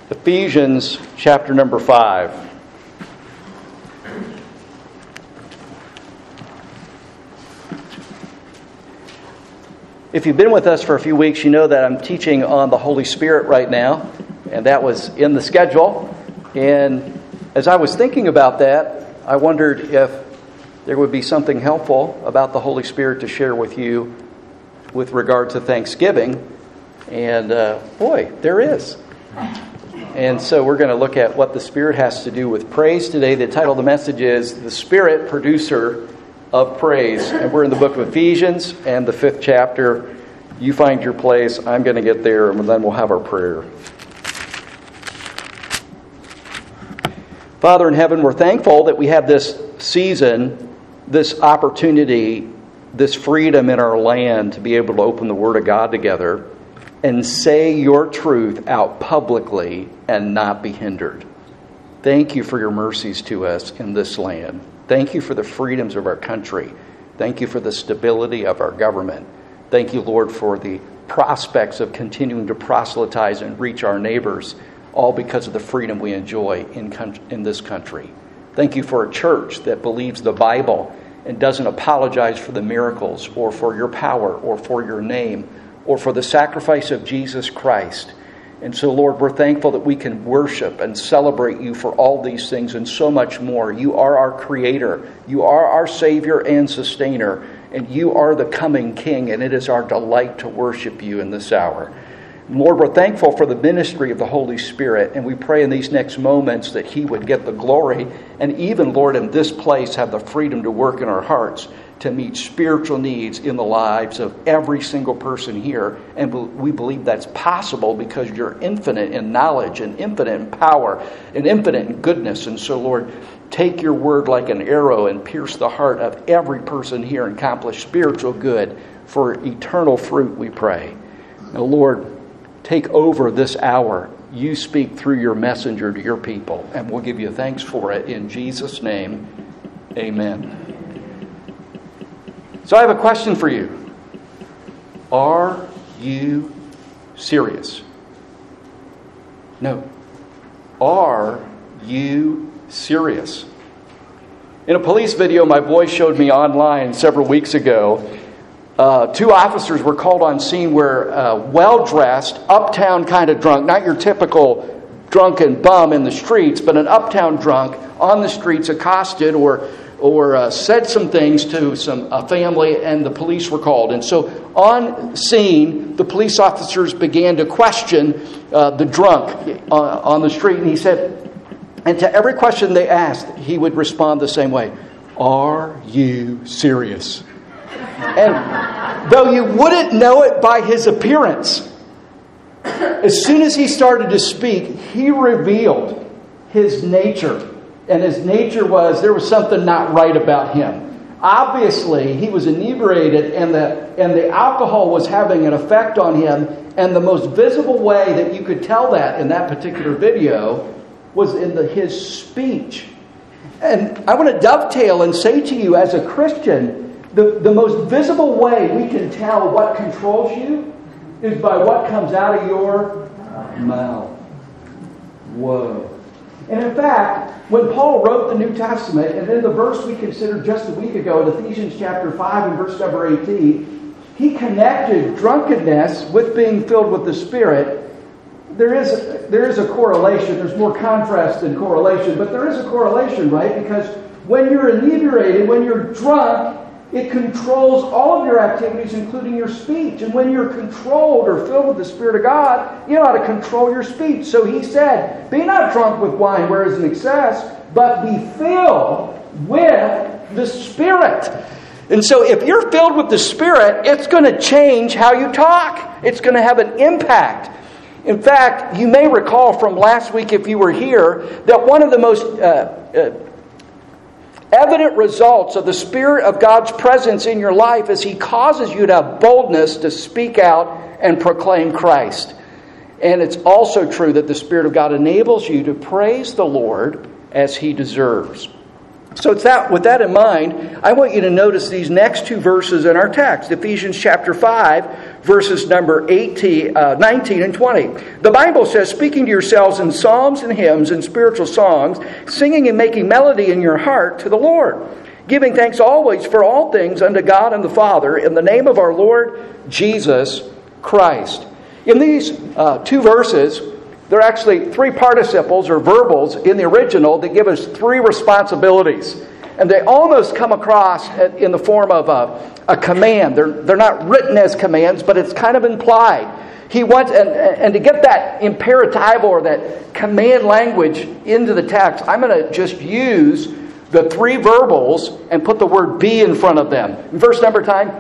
Ephesians chapter number 5. If you've been with us for a few weeks, you know that I'm teaching on the Holy Spirit right now, and that was in the schedule. And as I was thinking about that, I wondered if there would be something helpful about the Holy Spirit to share with you with regard to Thanksgiving. And boy, there is. And so we're going to look at what the Spirit has to do with praise today. The title of the message is The Spirit Producer of Praise. And we're in the book of Ephesians and the 5th chapter. You find your place. I'm going to get there, and then we'll have our prayer. Father in heaven, we're thankful that we have this season, this opportunity, this freedom in our land to be able to open the Word of God together and say your truth out publicly and not be hindered. Thank you for your mercies to us in this land. Thank you for the freedoms of our country. Thank you for the stability of our government. Thank you, Lord, for the prospects of continuing to proselytize and reach our neighbors, all because of the freedom we enjoy in this country. Thank you for a church that believes the Bible and doesn't apologize for the miracles or for your power or for your name or for the sacrifice of Jesus Christ. And so, Lord, we're thankful that we can worship and celebrate you for all these things and so much more. You are our Creator. You are our Savior and Sustainer. And you are the coming King, and it is our delight to worship you in this hour. Lord, we're thankful for the ministry of the Holy Spirit, and we pray in these next moments that He would get the glory, and even, Lord, in this place have the freedom to work in our hearts to meet spiritual needs in the lives of every single person here. And we believe that's possible because you're infinite in knowledge and infinite in power and infinite in goodness. And so, Lord, take your word like an arrow and pierce the heart of every person here and accomplish spiritual good for eternal fruit, we pray. Now, Lord, take over this hour. You speak through your messenger to your people, and we'll give you thanks for it. In Jesus' name, amen. So I have a question for you. Are you serious? No. Are you serious? In a police video my boy showed me online several weeks ago, 2 officers were called on scene where well-dressed, uptown kind of drunk, not your typical drunken bum in the streets, but an uptown drunk on the streets accosted or said some things to a family, and the police were called. And so on scene, the police officers began to question the drunk on the street. And he said, and to every question they asked, he would respond the same way. Are you serious? And though you wouldn't know it by his appearance, as soon as he started to speak, he revealed his nature. And his nature was, there was something not right about him. Obviously, he was inebriated, and the alcohol was having an effect on him. And the most visible way that you could tell that in that particular video was in his speech. And I want to dovetail and say to you, as a Christian, the most visible way we can tell what controls you is by what comes out of your mouth. Whoa. And in fact, when Paul wrote the New Testament, and in the verse we considered just a week ago in Ephesians chapter 5 and verse number 18, he connected drunkenness with being filled with the Spirit. There is a correlation. There's more contrast than correlation, but there is a correlation, right? Because when you're inebriated, when you're drunk, it controls all of your activities, including your speech. And when you're controlled or filled with the Spirit of God, you know how to control your speech. So he said, be not drunk with wine where is an excess, but be filled with the Spirit. And so if you're filled with the Spirit, it's going to change how you talk. It's going to have an impact. In fact, you may recall from last week, if you were here, that one of the most evident results of the Spirit of God's presence in your life is He causes you to have boldness to speak out and proclaim Christ. And it's also true that the Spirit of God enables you to praise the Lord as He deserves. So it's with that in mind, I want you to notice these next two verses in our text. Ephesians chapter 5, verses number 19 and 20. The Bible says, speaking to yourselves in psalms and hymns and spiritual songs, singing and making melody in your heart to the Lord, giving thanks always for all things unto God and the Father, in the name of our Lord Jesus Christ. In these two verses, there are actually three participles or verbals in the original that give us three responsibilities. And they almost come across in the form of a command. They're not written as commands, but it's kind of implied. He wants, and to get that imperative or that command language into the text, I'm going to just use the three verbals and put the word be in front of them. In verse number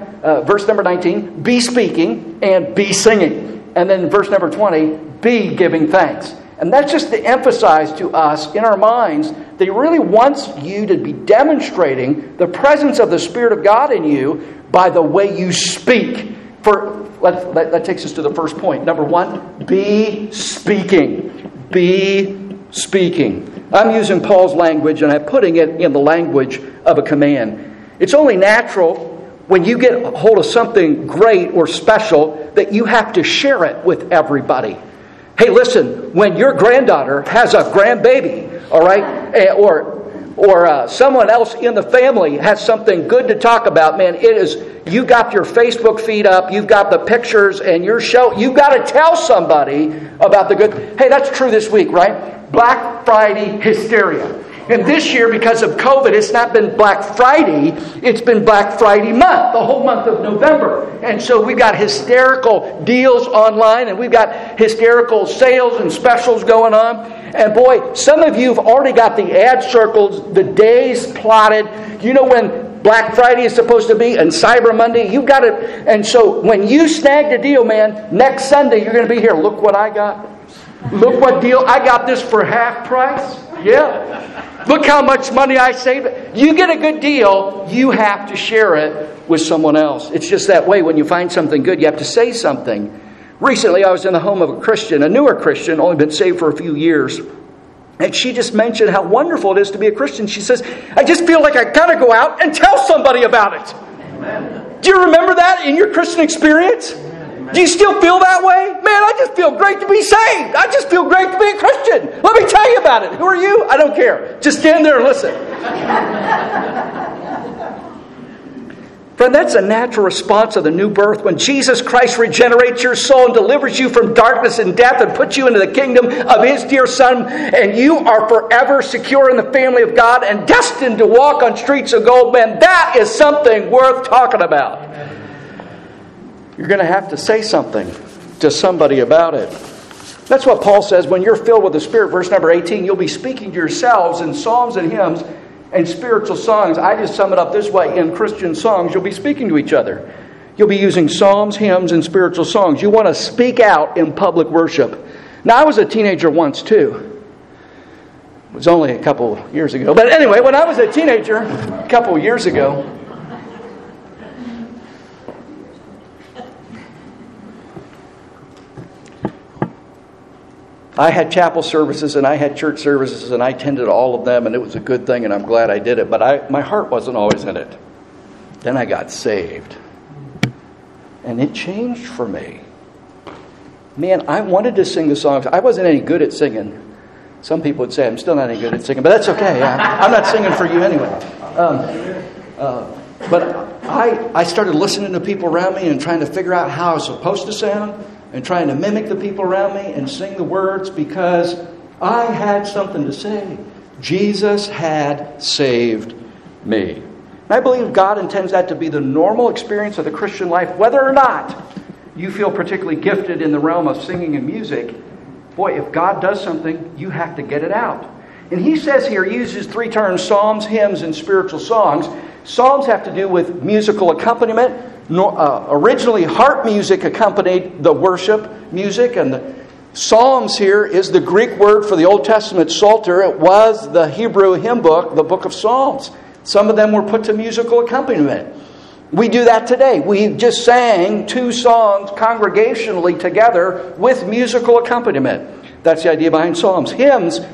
19, be speaking and be singing. And then in verse number 20, be giving thanks. And that's just to emphasize to us in our minds that He really wants you to be demonstrating the presence of the Spirit of God in you by the way you speak. That takes us to the first point. Number one, be speaking. Be speaking. I'm using Paul's language and I'm putting it in the language of a command. It's only natural when you get a hold of something great or special that you have to share it with everybody. Hey, listen, when your granddaughter has a grandbaby, all right, or someone else in the family has something good to talk about, man, you got your Facebook feed up, you've got the pictures, and you've got to tell somebody about the good. Hey, that's true this week, right? Black Friday hysteria. And this year, because of COVID, it's not been Black Friday, it's been Black Friday month, the whole month of November. And so we've got hysterical deals online, and we've got hysterical sales and specials going on. And boy, some of you have already got the ad circles, the days plotted. You know when Black Friday is supposed to be and Cyber Monday, you've got it. And so when you snag the deal, man, next Sunday you're going to be here. Look what I got. Look what deal. I got this for half price. Yeah. Look how much money I saved. You get a good deal, you have to share it with someone else. It's just that way. When you find something good, you have to say something. Recently, I was in the home of a Christian, a newer Christian, only been saved for a few years. And she just mentioned how wonderful it is to be a Christian. She says, I just feel like I got to go out and tell somebody about it. Amen. Do you remember that in your Christian experience? Do you still feel that way? Man, I just feel great to be saved. I just feel great to be a Christian. Let me tell you about it. Who are you? I don't care. Just stand there and listen. Friend, that's a natural response of the new birth. When Jesus Christ regenerates your soul and delivers you from darkness and death and puts you into the kingdom of His dear Son, and you are forever secure in the family of God and destined to walk on streets of gold, man, that is something worth talking about. You're going to have to say something to somebody about it. That's what Paul says. When you're filled with the Spirit, verse number 18, you'll be speaking to yourselves in psalms and hymns and spiritual songs. I just sum it up this way. In Christian songs, you'll be speaking to each other. You'll be using psalms, hymns, and spiritual songs. You want to speak out in public worship. Now, I was a teenager once, too. It was only a couple years ago. But anyway, when I was a teenager, a couple years ago, I had chapel services and I had church services and I attended all of them, and it was a good thing and I'm glad I did it. But my heart wasn't always in it. Then I got saved. And it changed for me. Man, I wanted to sing the songs. I wasn't any good at singing. Some people would say I'm still not any good at singing, but that's okay. I'm not singing for you anyway. But I started listening to people around me and trying to figure out how I was supposed to sound, and trying to mimic the people around me and sing the words because I had something to say. Jesus had saved me. And I believe God intends that to be the normal experience of the Christian life, whether or not you feel particularly gifted in the realm of singing and music. Boy, if God does something, you have to get it out. And he says here, he uses three terms, psalms, hymns, and spiritual songs. Psalms have to do with musical accompaniment. Originally, harp music accompanied the worship music, and the Psalms here is the Greek word for the Old Testament psalter. It was the Hebrew hymn book, the book of Psalms. Some of them were put to musical accompaniment. We do that today. We just sang 2 songs congregationally together with musical accompaniment. That's the idea behind Psalms. Hymns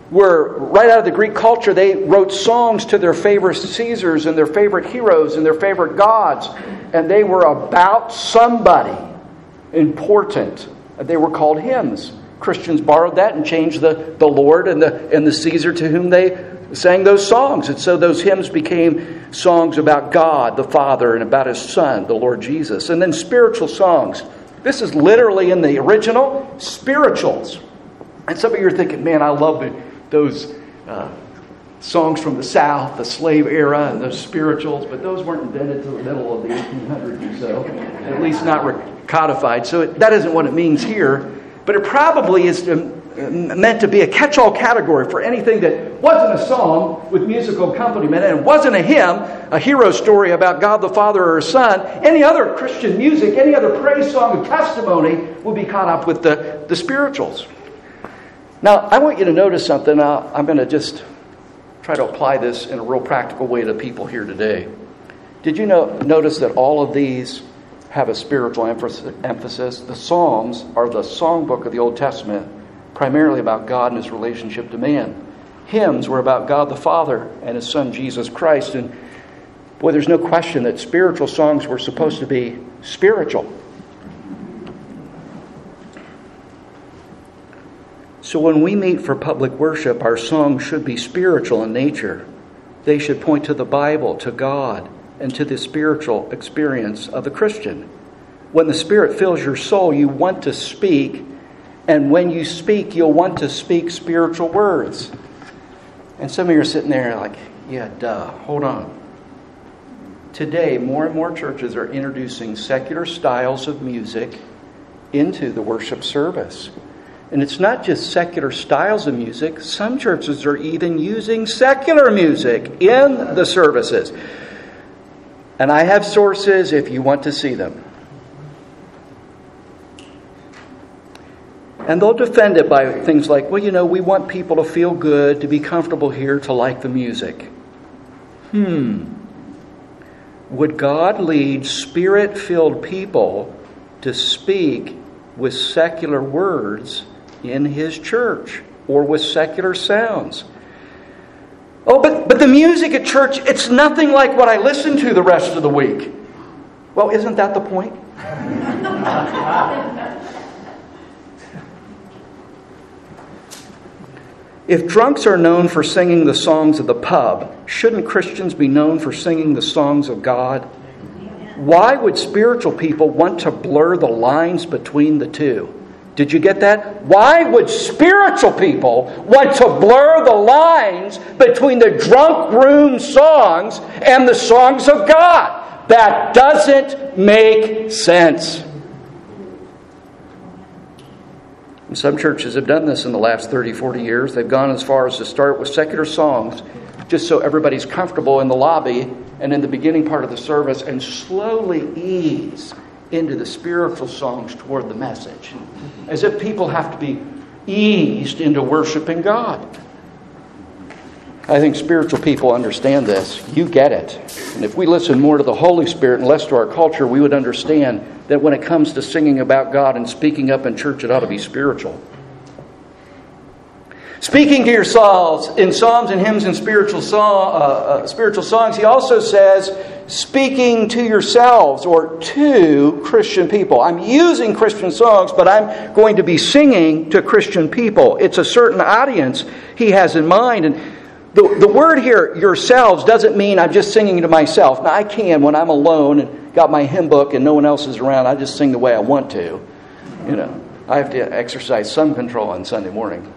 were right out of the Greek culture. They wrote songs to their favorite Caesars and their favorite heroes and their favorite gods. And they were about somebody important. They were called hymns. Christians borrowed that and changed the Lord and the Caesar to whom they sang those songs. And so those hymns became songs about God, the Father, and about His Son, the Lord Jesus. And then spiritual songs. This is literally in the original, spirituals. And some of you are thinking, man, I love those songs from the South, the slave era, and those spirituals. But those weren't invented until the middle of the 1800s or so. At least not codified. So that isn't what it means here. But it probably is meant to be a catch-all category for anything that wasn't a song with musical accompaniment and wasn't a hymn, a hero story about God the Father or His Son. Any other Christian music, any other praise song of testimony would be caught up with the spirituals. Now, I want you to notice something. I'm going to just try to apply this in a real practical way to people here today. Did you notice that all of these have a spiritual emphasis? The Psalms are the songbook of the Old Testament, primarily about God and His relationship to man. Hymns were about God the Father and His Son Jesus Christ. And boy, there's no question that spiritual songs were supposed to be spiritual. So when we meet for public worship, our songs should be spiritual in nature. They should point to the Bible, to God, and to the spiritual experience of the Christian. When the Spirit fills your soul, you want to speak. And when you speak, you'll want to speak spiritual words. And some of you are sitting there like, yeah, duh, hold on. Today, more and more churches are introducing secular styles of music into the worship service. And it's not just secular styles of music. Some churches are even using secular music in the services. And I have sources if you want to see them. And they'll defend it by things like, well, we want people to feel good, to be comfortable here, to like the music. Would God lead Spirit-filled people to speak with secular words in His church or with secular sounds? Oh, but the music at church, it's nothing like what I listen to the rest of the week. Well, isn't that the point? If drunks are known for singing the songs of the pub, shouldn't Christians be known for singing the songs of God? Why would spiritual people want to blur the lines between the two? Did you get that? Why would spiritual people want to blur the lines between the drunk room songs and the songs of God? That doesn't make sense. And some churches have done this in the last 30, 40 years. They've gone as far as to start with secular songs just so everybody's comfortable in the lobby and in the beginning part of the service and slowly ease into the spiritual songs toward the message. As if people have to be eased into worshiping God. I think spiritual people understand this. You get it. And if we listen more to the Holy Spirit and less to our culture, we would understand that when it comes to singing about God and speaking up in church, it ought to be spiritual. Speaking to yourselves in psalms and hymns and spiritual songs, he also says, speaking to yourselves or to Christian people. I'm using Christian songs, but I'm going to be singing to Christian people. It's a certain audience he has in mind. And the word here, yourselves, doesn't mean I'm just singing to myself. Now, I can when I'm alone and got my hymn book and no one else is around. I just sing the way I want to. I have to exercise some control on Sunday morning.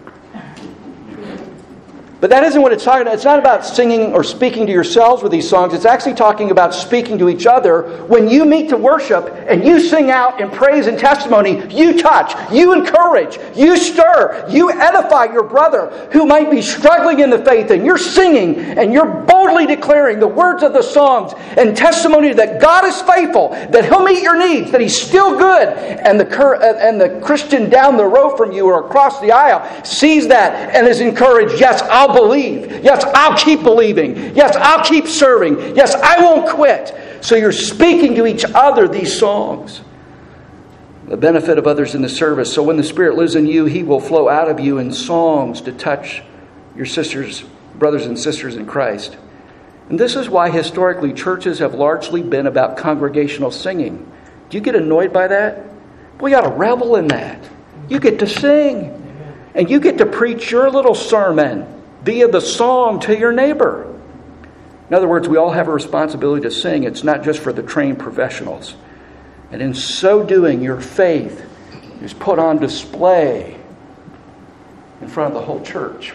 But that isn't what it's talking about. It's not about singing or speaking to yourselves with these songs. It's actually talking about speaking to each other. When you meet to worship and you sing out in praise and testimony, you touch, you encourage, you stir, you edify your brother who might be struggling in the faith, and you're singing and you're boldly declaring the words of the songs and testimony that God is faithful, that He'll meet your needs, that He's still good. And the Christian down the row from you or across the aisle sees that and is encouraged. Yes, I'll believe. Yes, I'll keep believing. Yes, I'll keep serving. Yes, I won't quit. So you're speaking to each other these songs. The benefit of others in the service. So when the Spirit lives in you, He will flow out of you in songs to touch your brothers and sisters in Christ. And this is why historically churches have largely been about congregational singing. Do you get annoyed by that? We ought to revel in that. You get to sing. And you get to preach your little sermon via the song to your neighbor. In other words, we all have a responsibility to sing. It's not just for the trained professionals. And in so doing, your faith is put on display in front of the whole church.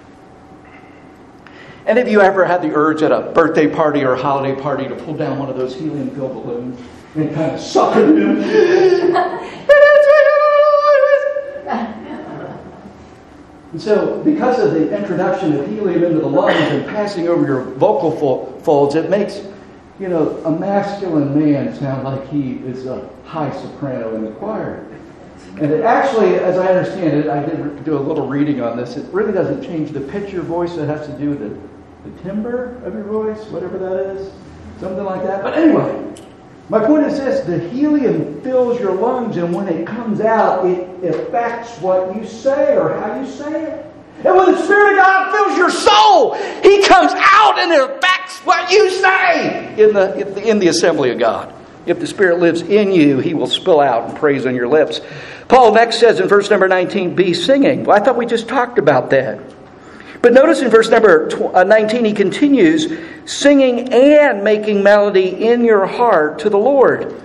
Any of you ever had the urge at a birthday party or a holiday party to pull down one of those helium-filled balloons and kind of suck it in? And so, because of the introduction of helium into the lungs and passing over your vocal folds, it makes, a masculine man sound like he is a high soprano in the choir. And it actually, as I understand it, I did do a little reading on this, it really doesn't change the pitch of your voice. It has to do with the timbre of your voice, whatever that is. Something like that. But anyway, my point is this: the helium fills your lungs, and when it comes out, it affects what you say or how you say it. And when the Spirit of God fills your soul, He comes out and it affects what you say in the assembly of God. If the Spirit lives in you, He will spill out in praise on your lips. Paul next says in verse number 19, be singing. Well, I thought we just talked about that. But notice in verse number 19, he continues, singing and making melody in your heart to the Lord.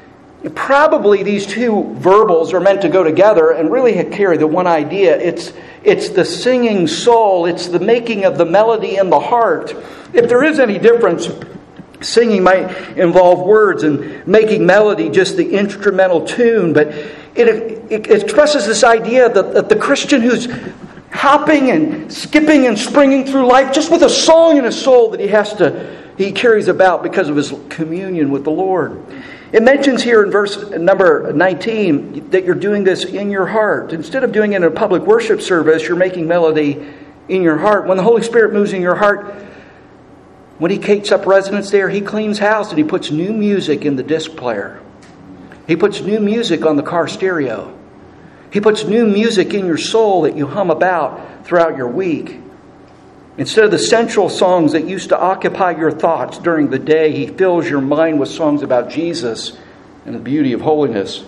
Probably these two verbals are meant to go together and really carry the one idea. It's the singing soul. It's the making of the melody in the heart. If there is any difference, singing might involve words and making melody just the instrumental tune. But it expresses this idea that the Christian who's hopping and skipping and springing through life just with a song in his soul that he carries about because of his communion with the Lord. It mentions here in verse number 19 that you're doing this in your heart. Instead of doing it in a public worship service, you're making melody in your heart. When the Holy Spirit moves in your heart, when He takes up residence there, He cleans house and He puts new music in the disc player. He puts new music on the car stereo. He puts new music in your soul that you hum about throughout your week. Instead of the central songs that used to occupy your thoughts during the day, He fills your mind with songs about Jesus and the beauty of holiness.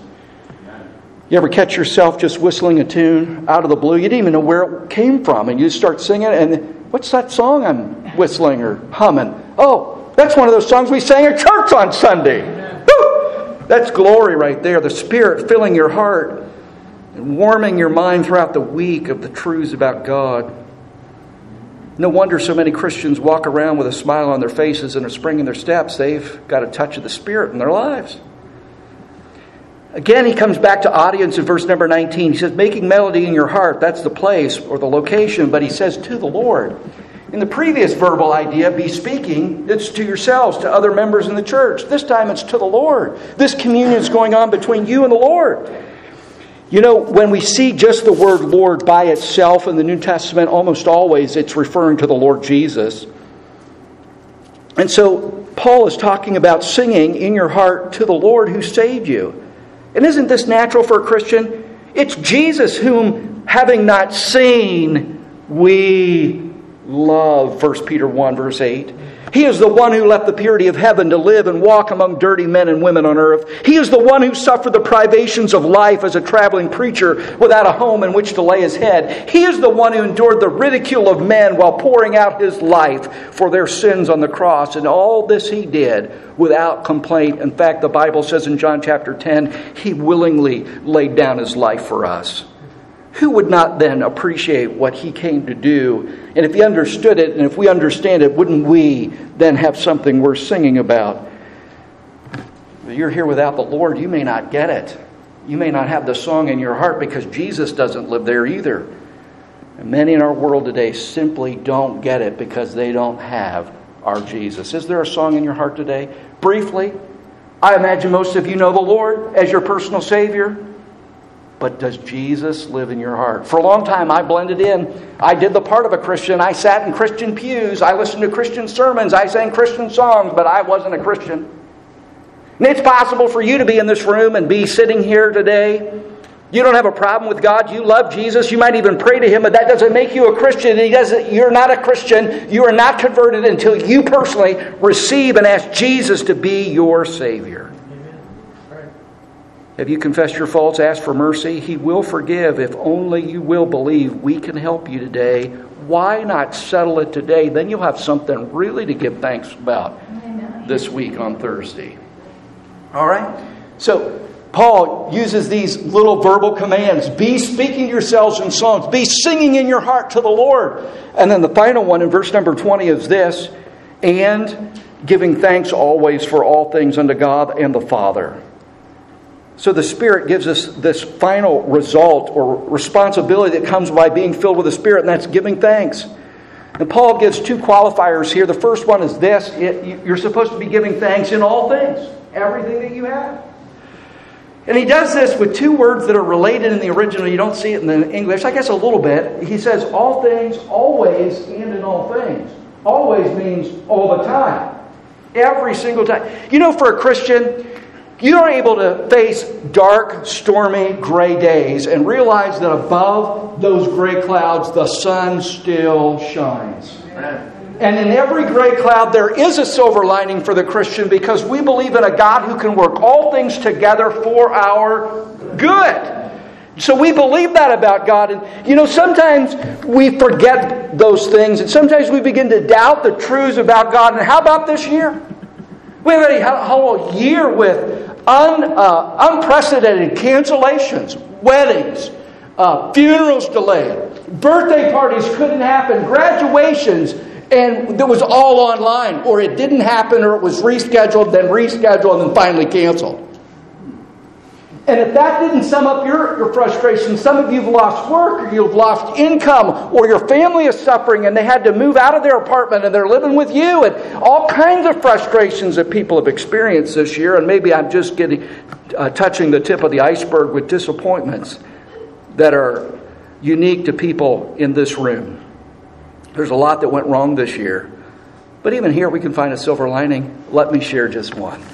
You ever catch yourself just whistling a tune out of the blue? You didn't even know where it came from, and you start singing it, and what's that song I'm whistling or humming? Oh, that's one of those songs we sang at church on Sunday. Woo! That's glory right there. The Spirit filling your heart and warming your mind throughout the week of the truths about God. No wonder so many Christians walk around with a smile on their faces and a spring in their steps. They've got a touch of the Spirit in their lives. Again, he comes back to audience in verse number 19. He says, making melody in your heart, that's the place or the location, but he says to the Lord. In the previous verbal idea, be speaking, it's to yourselves, to other members in the church. This time it's to the Lord. This communion is going on between you and the Lord. When we see just the word Lord by itself in the New Testament, almost always it's referring to the Lord Jesus. And so Paul is talking about singing in your heart to the Lord who saved you. And isn't this natural for a Christian? It's Jesus whom, having not seen, we love. 1 Peter 1 verse 8. He is the one who left the purity of heaven to live and walk among dirty men and women on earth. He is the one who suffered the privations of life as a traveling preacher without a home in which to lay his head. He is the one who endured the ridicule of men while pouring out his life for their sins on the cross. And all this He did without complaint. In fact, the Bible says in John chapter 10, He willingly laid down His life for us. Who would not then appreciate what He came to do? And if He understood it, and if we understand it, wouldn't we then have something worth singing about? If you're here without the Lord, you may not get it. You may not have the song in your heart because Jesus doesn't live there either. And many in our world today simply don't get it because they don't have our Jesus. Is there a song in your heart today? Briefly, I imagine most of you know the Lord as your personal Savior. But does Jesus live in your heart? For a long time, I blended in. I did the part of a Christian. I sat in Christian pews. I listened to Christian sermons. I sang Christian songs, but I wasn't a Christian. And it's possible for you to be in this room and be sitting here today You don't have a problem with God. You love Jesus. You might even pray to Him, but that doesn't make you a Christian. You're not a Christian. You are not converted until you personally receive and ask Jesus to be your Savior. Have you confessed your faults? Asked for mercy? He will forgive if only you will believe. We can help you today. Why not settle it today? Then you'll have something really to give thanks about this week on Thursday. All right? So Paul uses these little verbal commands. Be speaking to yourselves in songs. Be singing in your heart to the Lord. And then the final one in verse number 20 is this. And giving thanks always for all things unto God and the Father. So the Spirit gives us this final result or responsibility that comes by being filled with the Spirit, and that's giving thanks. And Paul gives two qualifiers here. The first one is this. You're supposed to be giving thanks in all things. Everything that you have. And he does this with two words that are related in the original. You don't see it in the English. I guess a little bit. He says all things, always, and in all things. Always means all the time. Every single time. You know, for a Christian, you are able to face dark, stormy, gray days and realize that above those gray clouds, the sun still shines. And in every gray cloud, there is a silver lining for the Christian because we believe in a God who can work all things together for our good. So we believe that about God. And, you know, sometimes we forget those things. And sometimes we begin to doubt the truths about God. And how about this year? We have a whole year with unprecedented cancellations, weddings, funerals delayed, birthday parties couldn't happen, graduations, and it was all online, or it didn't happen, or it was rescheduled, and then finally canceled. And if that didn't sum up your frustration, some of you have lost work, or you've lost income, or your family is suffering and they had to move out of their apartment and they're living with you, and all kinds of frustrations that people have experienced this year. And maybe I'm just touching the tip of the iceberg with disappointments that are unique to people in this room. There's a lot that went wrong this year. But even here we can find a silver lining. Let me share just one.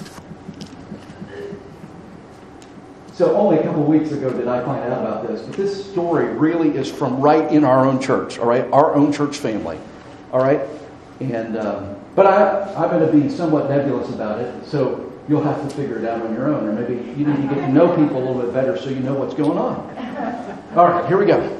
So only a couple of weeks ago did I find out about this, but this story really is from right in our own church, all right? Our own church family, all right? And but I'm going to be somewhat nebulous about it, so you'll have to figure it out on your own, or maybe you need to get to know people a little bit better so you know what's going on. All right, here we go.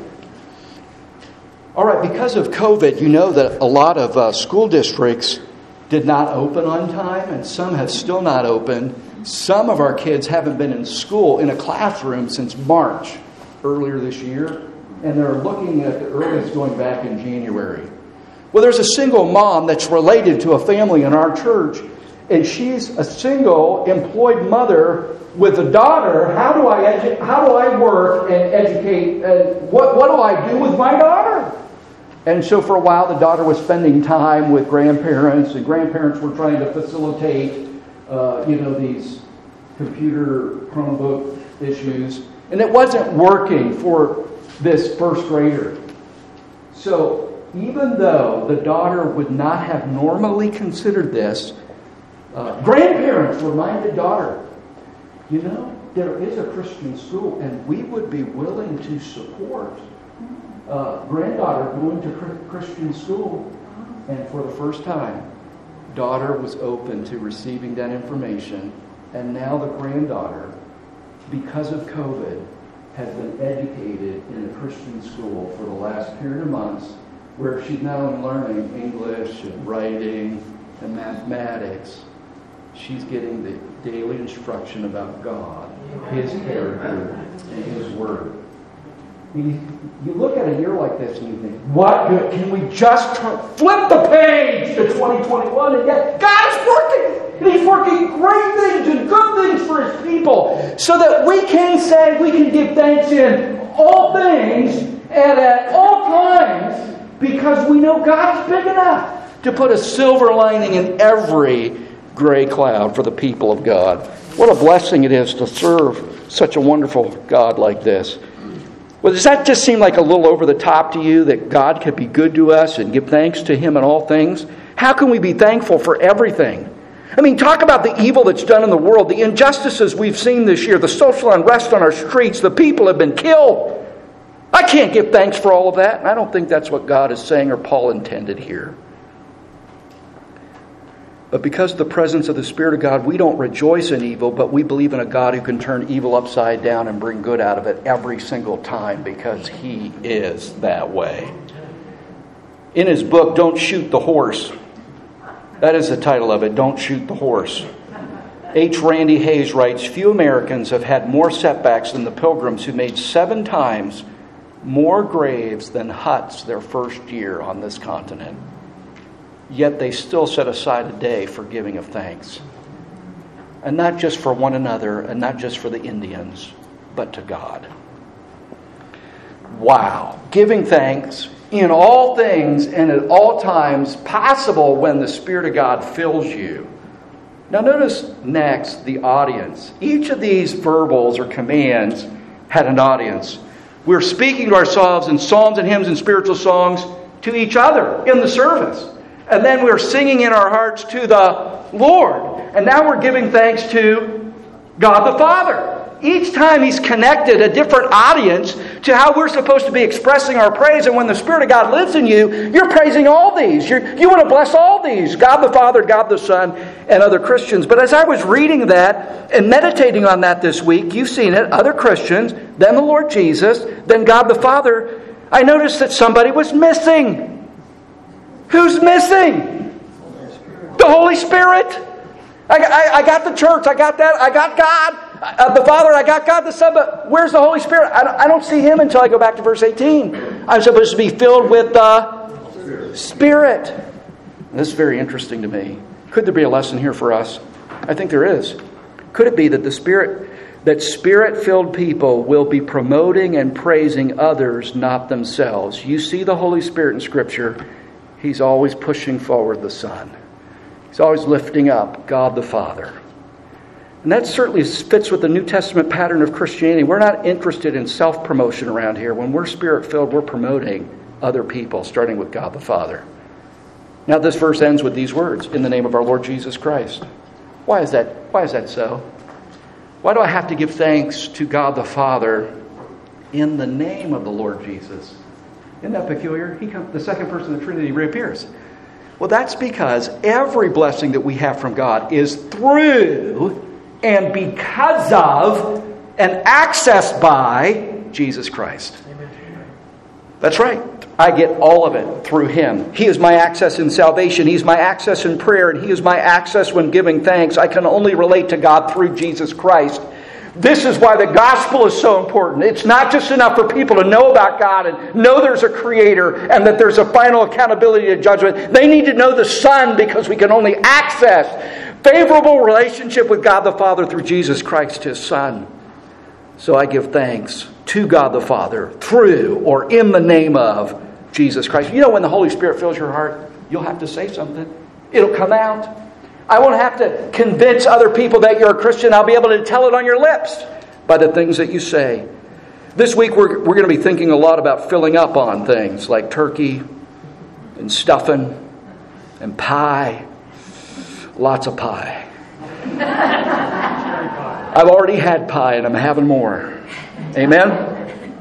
All right, because of COVID, you know that a lot of school districts did not open on time, and some have still not opened. Some of our kids haven't been in school, in a classroom, since March, earlier this year. And they're looking at the earliest going back in January. Well, there's a single mom that's related to a family in our church. And she's a single, employed mother with a daughter. How do I work and educate? And what do I do with my daughter? And so for a while, the daughter was spending time with grandparents. And grandparents were trying to facilitate these computer Chromebook issues. And it wasn't working for this first grader. So even though the daughter would not have normally considered this, grandparents reminded daughter, you know, there is a Christian school and we would be willing to support granddaughter going to Christian school. And for the first time, daughter was open to receiving that information, and now the granddaughter, because of COVID, has been educated in a Christian school for the last period of months, where she's not only learning English and writing and mathematics, she's getting the daily instruction about God, His character, and His Word. You look at a year like this and you think, what good? Can we just flip the page to 2021 and yet God is working. And He's working great things and good things for His people so that we can say, we can give thanks in all things and at all times because we know God is big enough to put a silver lining in every gray cloud for the people of God. What a blessing it is to serve such a wonderful God like this. Well, does that just seem like a little over the top to you, that God could be good to us and give thanks to Him in all things? How can we be thankful for everything? I mean, talk about the evil that's done in the world, the injustices we've seen this year, the social unrest on our streets, the people have been killed. I can't give thanks for all of that. And I don't think that's what God is saying or Paul intended here. But because of the presence of the Spirit of God, we don't rejoice in evil, but we believe in a God who can turn evil upside down and bring good out of it every single time because He is that way. In his book, Don't Shoot the Horse, that is the title of it, Don't Shoot the Horse. H. Randy Hayes writes, few Americans have had more setbacks than the Pilgrims who made 7 times more graves than huts their first year on this continent. Yet they still set aside a day for giving of thanks. And not just for one another, and not just for the Indians, but to God. Wow. Giving thanks in all things and at all times, possible when the Spirit of God fills you. Now notice next the audience. Each of these verbals or commands had an audience. We're speaking to ourselves in psalms and hymns and spiritual songs to each other in the service. And then we're singing in our hearts to the Lord. And now we're giving thanks to God the Father. Each time He's connected a different audience to how we're supposed to be expressing our praise. And when the Spirit of God lives in you, you're praising all these. You want to bless all these. God the Father, God the Son, and other Christians. But as I was reading that and meditating on that this week, you've seen it, other Christians, then the Lord Jesus, then God the Father, I noticed that somebody was missing. Who's missing? The Holy Spirit. I got the church. I got that. I got God. The Father, I got God the Son, but where's the Holy Spirit? I don't see Him until I go back to verse 18. I'm supposed to be filled with the Spirit. This is very interesting to me. Could there be a lesson here for us? I think there is. Could it be that Spirit-filled people will be promoting and praising others, not themselves? You see the Holy Spirit in Scripture. He's always pushing forward the Son. He's always lifting up God the Father. And that certainly fits with the New Testament pattern of Christianity. We're not interested in self-promotion around here. When we're Spirit-filled, we're promoting other people, starting with God the Father. Now this verse ends with these words, in the name of our Lord Jesus Christ. Why is that so? Why do I have to give thanks to God the Father in the name of the Lord Jesus? Isn't that peculiar? The second person of the Trinity reappears. Well, that's because every blessing that we have from God is through and because of and accessed by Jesus Christ. That's right. I get all of it through Him. He is my access in salvation. He's my access in prayer. And He is my access when giving thanks. I can only relate to God through Jesus Christ. This is why the gospel is so important. It's not just enough for people to know about God and know there's a Creator and that there's a final accountability to judgment. They need to know the Son because we can only access favorable relationship with God the Father through Jesus Christ, His Son. So I give thanks to God the Father through or in the name of Jesus Christ. You know, when the Holy Spirit fills your heart, you'll have to say something. It'll come out. I won't have to convince other people that you're a Christian. I'll be able to tell it on your lips by the things that you say. This week we're going to be thinking a lot about filling up on things like turkey and stuffing and pie. Lots of pie. I've already had pie and I'm having more. Amen?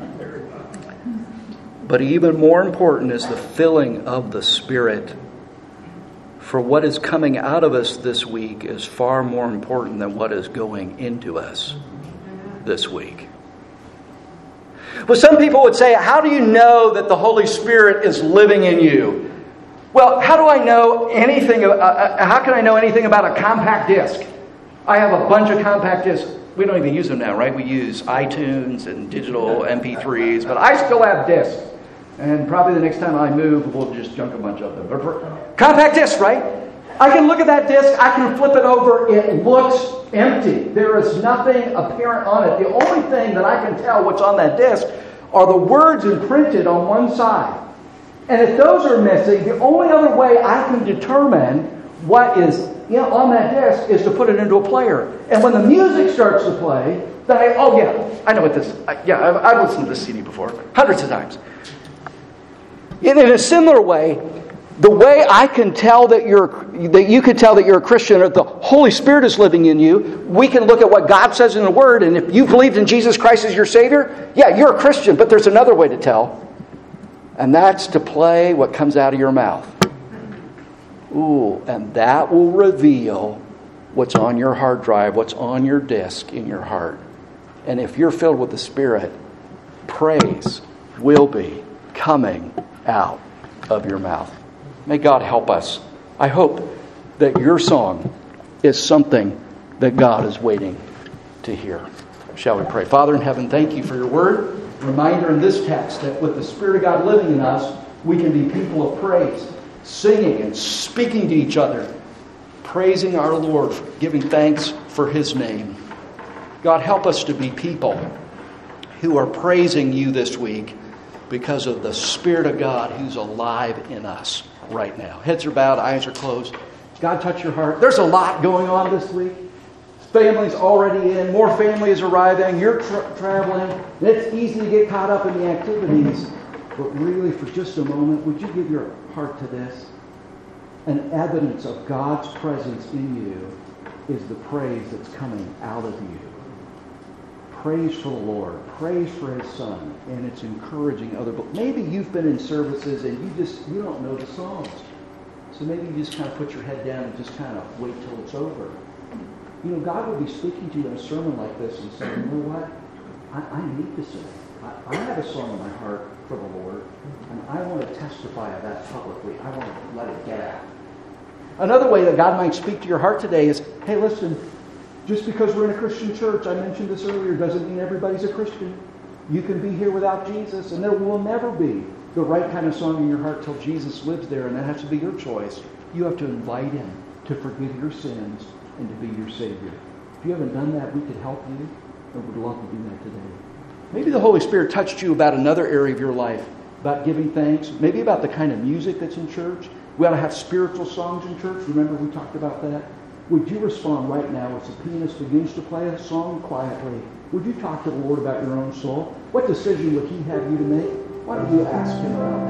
But even more important is the filling of the Spirit. For what is coming out of us this week is far more important than what is going into us this week. Well, some people would say, how do you know that the Holy Spirit is living in you? Well, how do I know anything? How can I know anything about a compact disc? I have a bunch of compact discs. We don't even use them now, right? We use iTunes and digital MP3s, but I still have discs. And probably the next time I move, we'll just junk a bunch of them. But compact disc, right? I can look at that disc. I can flip it over. It looks empty. There is nothing apparent on it. The only thing that I can tell what's on that disc are the words imprinted on one side. And if those are missing, the only other way I can determine what is on that disc is to put it into a player. And when the music starts to play, then I know what this. I've listened to this CD before hundreds of times. In a similar way, The way I can tell that you can tell that you're a Christian, or the Holy Spirit is living in you, we can look at what God says in the Word, and if you believed in Jesus Christ as your Savior, yeah, you're a Christian, but there's another way to tell. And that's to play what comes out of your mouth. Ooh, and that will reveal what's on your hard drive, what's on your disk in your heart. And if you're filled with the Spirit, praise will be coming out of your mouth. May God help us. I hope that your song is something that God is waiting to hear. Shall we pray? Father in heaven, thank you for your word. Reminder in this text that with the Spirit of God living in us, we can be people of praise, singing and speaking to each other, praising our Lord, giving thanks for His name. God, help us to be people who are praising you this week because of the Spirit of God who's alive in us right now. Heads are bowed, eyes are closed. God, touch your heart. There's a lot going on this week. Family's already in. More family is arriving. You're traveling. It's easy to get caught up in the activities. But really, for just a moment, would you give your heart to this? An evidence of God's presence in you is the praise that's coming out of you. Praise for the Lord. Praise for His Son. And it's encouraging other people. Maybe you've been in services and you don't know the songs. So maybe you just kind of put your head down and just kind of wait till it's over. You know, God will be speaking to you in a sermon like this and saying, you know what? I need to sing. I have a song in my heart for the Lord, and I want to testify of that publicly. I want to let it get out. Another way that God might speak to your heart today is, hey, listen, just because we're in a Christian church, I mentioned this earlier, doesn't mean everybody's a Christian. You can be here without Jesus, and there will never be the right kind of song in your heart till Jesus lives there, and that has to be your choice. You have to invite Him to forgive your sins and to be your Savior. If you haven't done that, we could help you, and we'd love to do that today. Maybe the Holy Spirit touched you about another area of your life, about giving thanks, maybe about the kind of music that's in church. We ought to have spiritual songs in church. Remember we talked about that? Would you respond right now as the pianist begins to play a song quietly? Would you talk to the Lord about your own soul? What decision would He have you to make? Why don't you ask Him about that?